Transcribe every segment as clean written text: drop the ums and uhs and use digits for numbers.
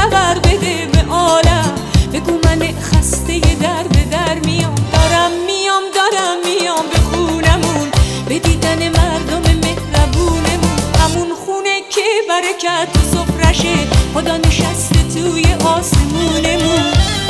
خبر بده به عالم، بگو من خسته در به در میام، دارم میام به خونمون، به دیدن مردم مهربونمون، همون خونه که برکت تو سفرشه، خدا نشسته توی آسمونمون.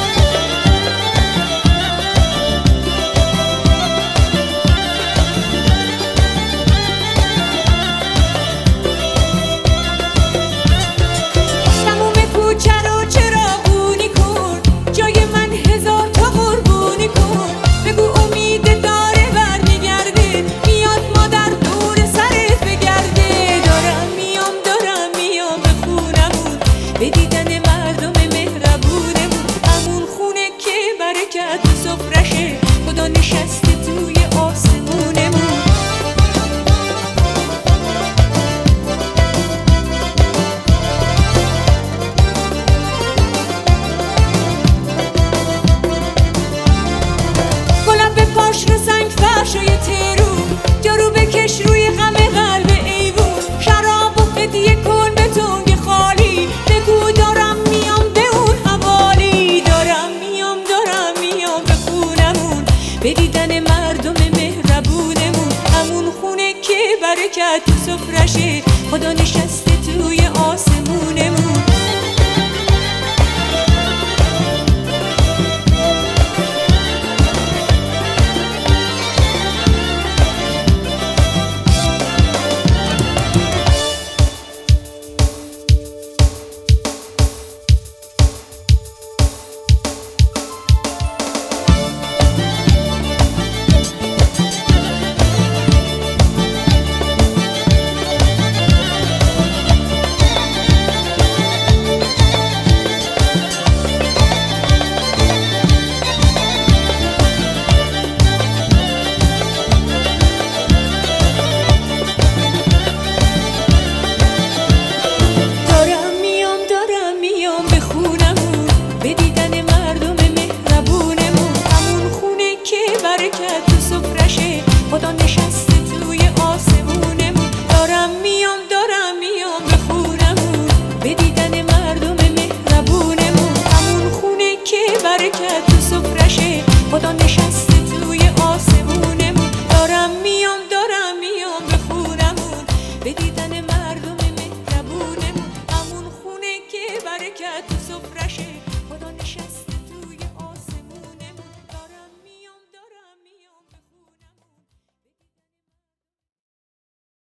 به دیدن مردم مهربونمون، همون خونه که برکت تو سفرشه، خدا نشسته توی آسمونمون. گلاب به پاش رو سنگ فرشای تهرون، جارو بکش روی غم قلب ایوون، شراب و هدیه کن به تنگ خالی، بگو دارم میام به اون حوالی، دارم میام به خونمون، به دیدن مردم مهربونمون، همون خونه که برکت تو سفرشه، خدا نشسته توی آسمونمون. به دیدن مردم مهربونمون، همون خونه که برکت تو سفرشه، خدا نشسته توی آسمونمون، دارم میام به خونمون، به دیدن مردم مهربونمون، همون خونه که برکت تو سفرشه، خدا نشسته توی آسمونمون، دارم میام به خونمون، به دیدن مردم مهربونمون، همون خونه که برکت تو سفرشه.